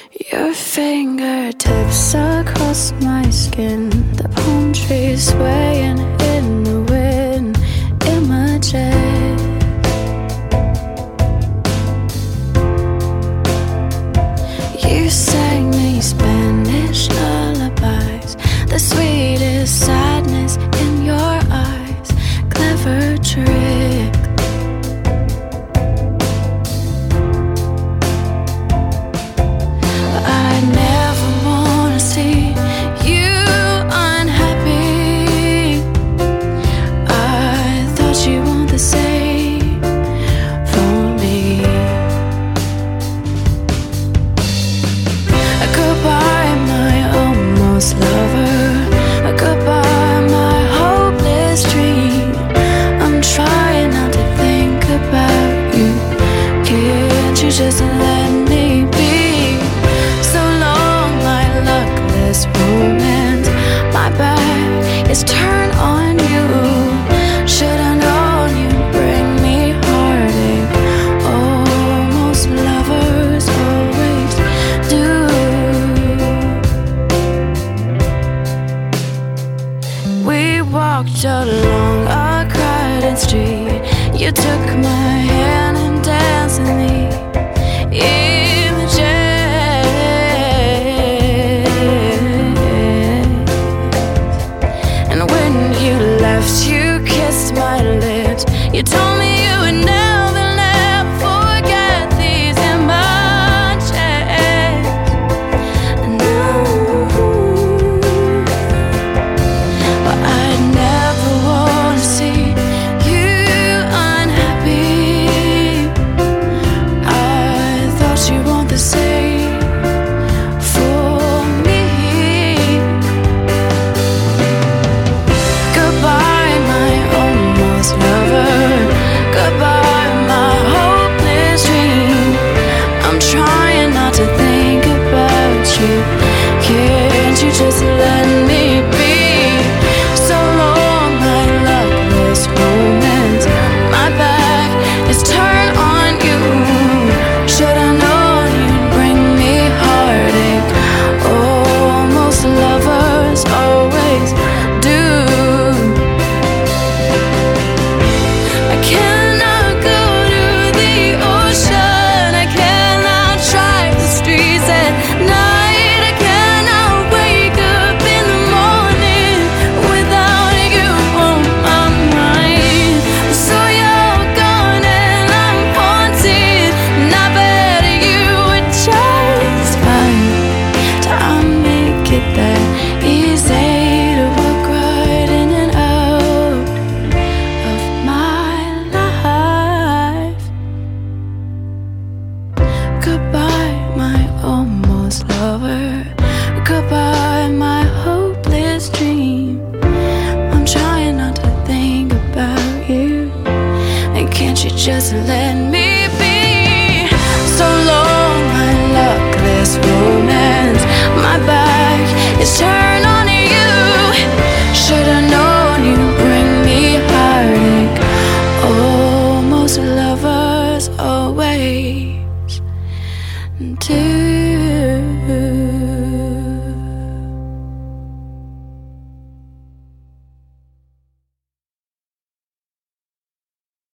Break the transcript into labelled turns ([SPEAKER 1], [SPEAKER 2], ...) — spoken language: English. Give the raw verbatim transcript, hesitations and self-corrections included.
[SPEAKER 1] Your fingertips across my skin, the palm trees swaying in the wind, images. You sang me Spanish lullabies, the sweetest sadness in your eyes, clever trick. I never wanna see you unhappy. I thought you want the same for me. Goodbye, my almost lover. Goodbye, my hopeless dream. I'm trying not to think about you. Can't you just let me be? So long, my luckless romance. My back is turned on you. Should've known you'd bring me heartache. Almost lovers always do. We walked along a crowded street. You took my hand and danced in the images. And when you left, you kissed my lips. You told me you would never, never forget these images. And but I never wanna see you unhappy. I thought you want the same for me. Goodbye, my almost lover. Goodbye, my hopeless dream. I'm trying not to think about you. Can't you just let me be? So long, my luckless romance. My back is turned on you. Should've known you'd bring me heartache. Almost lovers always do. I cannot go to the ocean. I cannot drive the streets at night. I cannot wake up in the morning without you on my mind. So you're gone and I'm haunted, and I bet you would just find time make it that easy to walk right in and out of my life. Goodbye, my almost lover. Goodbye, my hopeless dream. I'm trying not to think about you. And can't you just let me be? So long, my luckless romance. My back is turned on you. Should've known you'd bring me heartache. Almost lovers always do.